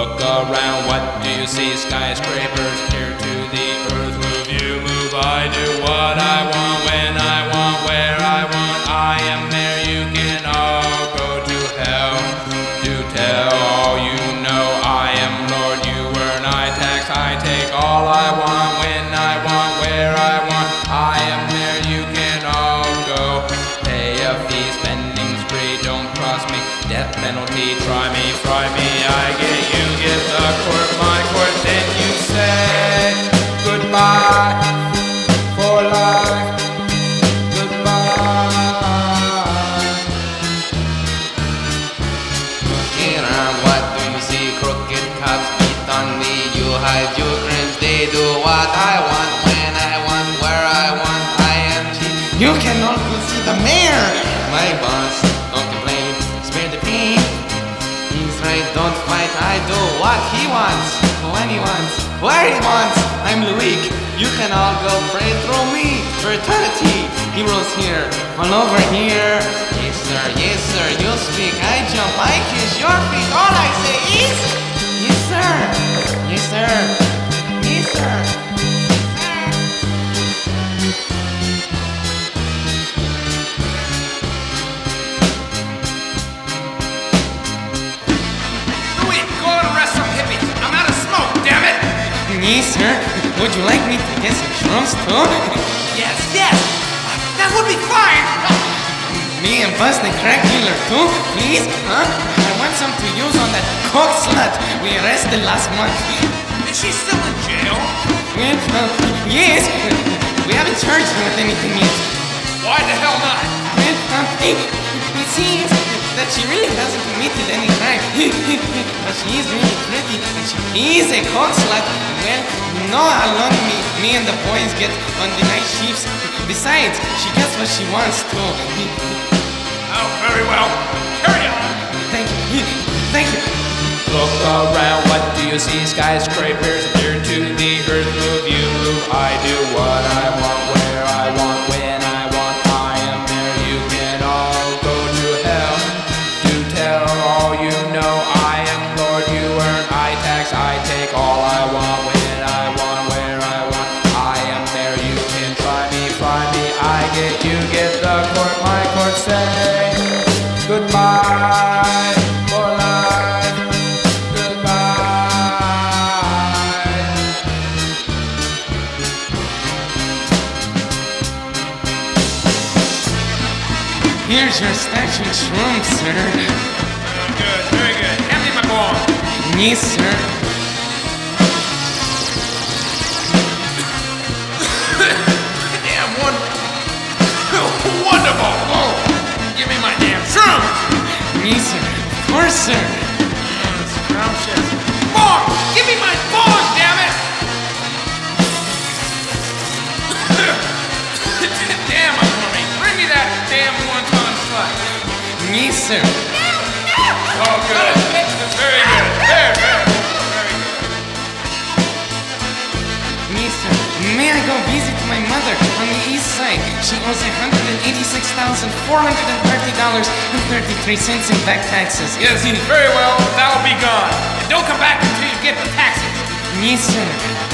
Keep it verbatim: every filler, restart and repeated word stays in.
Look around, what do you see? Skyscrapers here to the earth. Move, you move, I do what I want, when I want, where I want. I am there, you can all go to hell. Do tell all you know, I am Lord, you earn, I tax, I take all I want, when I want, where I want. I am there, you can all go. Pay a fee, spending spree, don't cross me. Death penalty, try me, fry me, I get you, get the court, my court, then you say goodbye for life, goodbye. Looking around, what do you see? Crooked cops beat on me, you hide, you cringe, they do what I want, when I want, where I want, I am cheap. You can also see the mayor, my boss, don't complain, spare the pain. He's right, don't fight, I do what he wants, when he wants, where he wants. I'm Louis, you can all go pray through me for eternity. Heroes here, all over here. Yes sir, yes sir, you speak, I jump, I kiss your feet. All I say is, yes sir, yes sir, yes sir. Yes, sir. Would you like me to get some shrooms too? Yes, yes! That would be fine! Me and Buzz the crack dealer too, please? Huh? I want some to use on that coke slut we arrested last month. Is she still in jail? Well, uh, yes. We haven't charged her with anything yet. Why the hell not? Well, uh, it, it seems that she really hasn't committed any crime. But she is really pretty and she is a coke slut. Well, you know how long me, me and the boys get on the night shifts. Besides, she gets what she wants too. Oh, very well. Carry on. Thank you. Thank you. Look around, what do you see? Skyscrapers here to the earth. Move, you move, I do what I want, where I want, when I want. I am there, you can all go to hell. Do tell all you know, I am Lord, you earn, I tax, I take all I want, when I want, where I want. I am there, you can try me, fry me, I get you, get the court, my court, say goodbye for life, goodbye. Here's your stash of shrooms, sir. Very good, very good. Hand me my ball. Yes, sir. Damn, one. Wonderful. Oh, give me my damn shrooms. Yes, sir. Of course, sir. Oh, scrumptious. Bong! Give me my bong, damn it! Damn, I'm hungry. Bring me that damn one-ton slut. Yes, sir. Oh, good. Very good. Very, very, very good. Yes, sir. May I go visit my mother on the east side? She owes one hundred eighty-six thousand four hundred thirty dollars and thirty-three cents in back taxes. Yes, very well. That'll be gone. And don't come back until you get the taxes. Yes, sir.